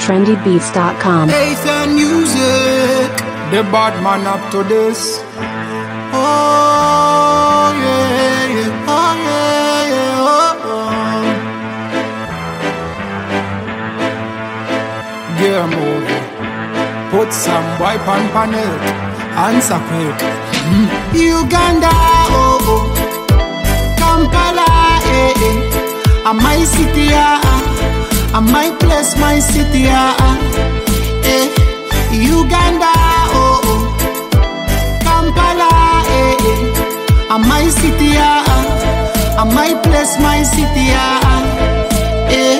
trendybeats.com. Faith and music, the bad man up to this. Oh yeah, yeah, oh yeah, yeah, oh, oh. Game over. Put some wipe on panel, answer quick. Uganda, oh, oh. Kampala, eh, eh. My city, I might place my city, eh. Uganda, oh, oh. Kampala, eh, eh. My city, I might place my city, eh.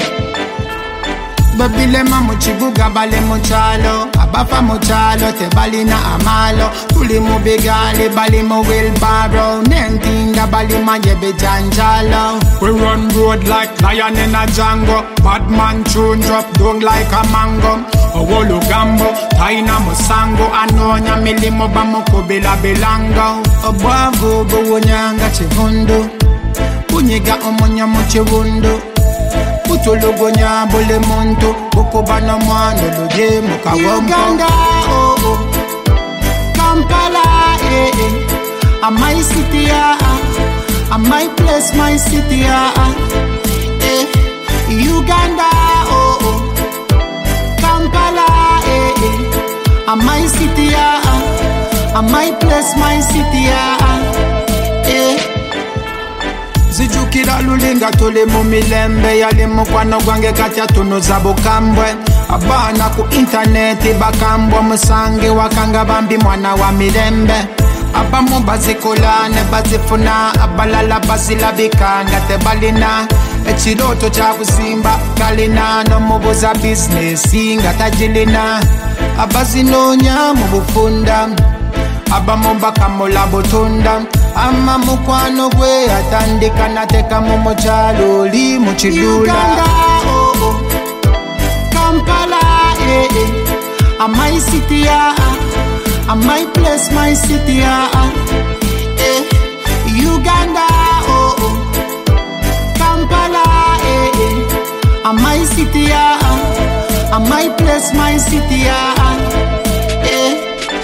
Babilema muchibuga bale muchalo, abafa muchalo te balina amalo, tuli mubigali bali mu wheelbarrow, nentinga bali majebe janjalo. We run road like lion in a jungle, bad man tune drop down like a mango. Owolu gambo, taina musango, anonya milimo bamuko bila bilango. Obwavu buwunyanga chivundo, kunyiga omunya muchivundo. Utulugonya bole monto, ukubana mwano loje mukawompo. Uganda, oh, oh. Kampala, eh, eh. My city, I might place my city, eh. Uganda, oh, oh. Kampala, eh, eh. My city, I might place my city, eh. Zijukira lulinga tole mu milembe yali mukwano gwange katya tuno zabukambwe abana ku internet bakambwa musange wakanga bambi mwana wa milembe abamu bazikolane bazifuna abalala bazilabikanga tebalina ekiroto kya kusimba kalina n'omubuza bizinesi nga tagilina abazinoonya mu bufunda abamu bakamula butunda ama mukwano gwe atandika nateka mu mukyalo oli mu kidula. Uganda, oh, oh. Kampala, eh, eh. My city, I might place my city, eh. Uganda, oh, oh. Kampala, eh, eh. My city, I might place my city, eh.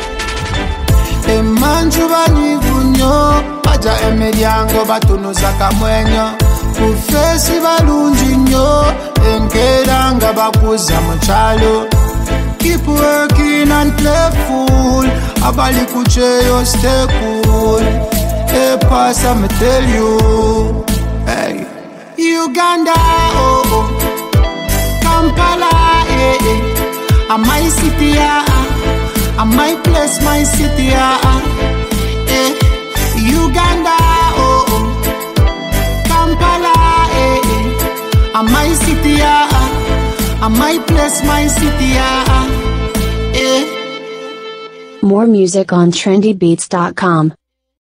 Emanju banivunyo aja emiryango batunuza kamwenyo kufesi balungi nnyo enkera nga bakuza mu kyalo. Keep working and playful, abali kucheyo stay cool. Hey pastor, me tell you, hey. Uganda, oh, oh. Kampala, eh, eh. My city, I might place my city, eh. Uganda, oh, oh. Kampala, eh, eh. My city, I might place my city, eh. More music on trendybeats.com.